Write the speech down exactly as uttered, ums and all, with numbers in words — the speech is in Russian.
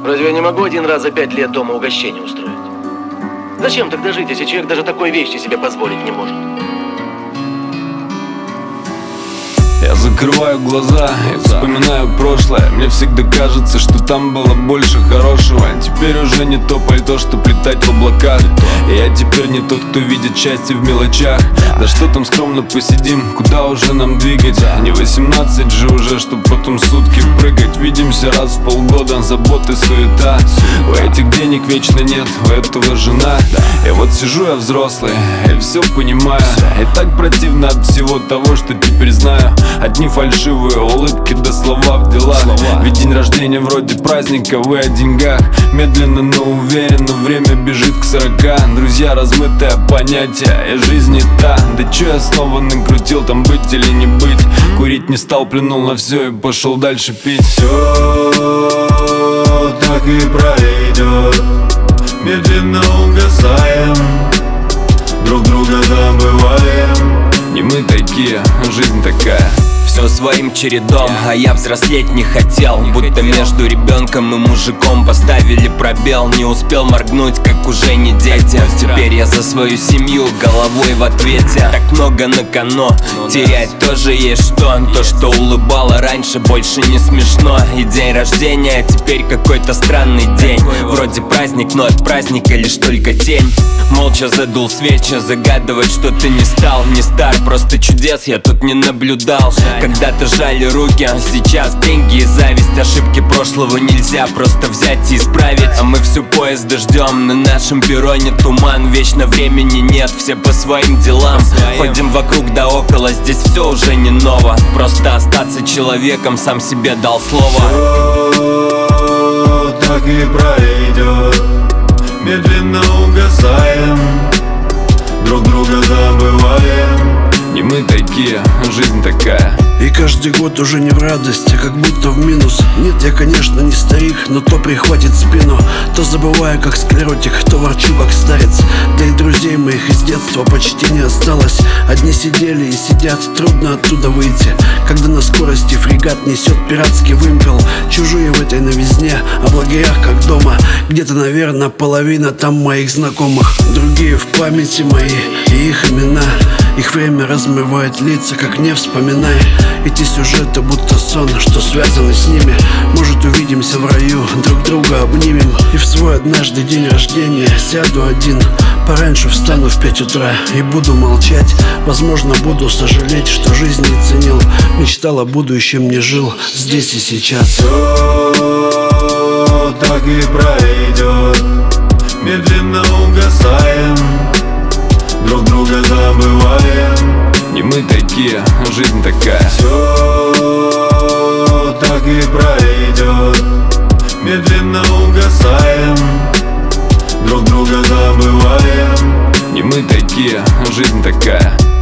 Разве я не могу один раз за пять лет дома угощение устроить? Зачем тогда жить, если человек даже такой вещи себе позволить не может? Я закрываю глаза и вспоминаю прошлое. Мне всегда кажется, что там было больше хорошего. Теперь уже не то пальто, что летать в облаках. И я теперь не тот, кто видит счастье в мелочах. Да что там, скромно посидим, куда уже нам двигать? Не восемнадцать же уже, чтоб потом сутки прыгать. Видимся раз в полгода, заботы, суета. У этих денег вечно нет, у этого жена. И вот сижу я взрослый и все понимаю. И так противно от всего того, что теперь знаю. Одни фальшивые улыбки да слова в делах. Ведь день рождения вроде праздника, вы о деньгах. Медленно, но уверенно время бежит к сорока. Друзья, размытое понятие, и жизнь не та. Да чё я снова накрутил, там быть или не быть? Курить не стал, плюнул на все и пошел дальше пить. Все так и пройдет, медленно угасаем, друг друга забываем. Не мы такие, жизнь такая. Все своим чередом, а я взрослеть не хотел. Будто между ребенком и мужиком поставили пробел. Не успел моргнуть, как уже не дети. Теперь я за свою семью головой в ответе. Так много на кону, терять тоже есть что. То, что улыбало раньше, больше не смешно. И день рождения теперь какой-то странный день. Вроде праздник, но от праздника лишь только тень. Молча задул свечи, загадывать что-то не стал. Не стар, просто чудес я тут не наблюдал. Когда-то жали руки, а сейчас деньги и зависть. Ошибки прошлого нельзя просто взять и исправить. А мы всю поезд ждем, на нашем перроне туман. Вечно времени нет, все по своим делам. Ходим вокруг да около, здесь все уже не ново. Просто остаться человеком, сам себе дал слово. Все так и пройдет, медленно угасаем, друг друга забываем. Не мы такие, жизнь такая. И каждый год уже не в радость, а как будто в минус. Нет, я, конечно, не старик, но то прихватит спину. То забываю, как склеротик, то ворчу, как старец. Да и друзей моих из детства почти не осталось. Одни сидели и сидят, трудно оттуда выйти, когда на скорости фрегат несет пиратский вымпел. Чужие в этой новизне, а в лагерях как дома. Где-то, наверное, половина там моих знакомых. Другие в памяти мои и их имена. Их время размывает лица, как не вспоминай. Эти сюжеты будто сон, что связаны с ними. Может, увидимся в раю, друг друга обнимем. И в свой однажды день рождения сяду один, пораньше встану в пять утра и буду молчать. Возможно, буду сожалеть, что жизнь не ценил. Мечтал о будущем, не жил здесь и сейчас. Все так и пройдет, медленно угасаем, друг друга забываем. Не мы такие, жизнь такая. Все так и пройдет, медленно угасаем, друг друга забываем. Не мы такие, жизнь такая.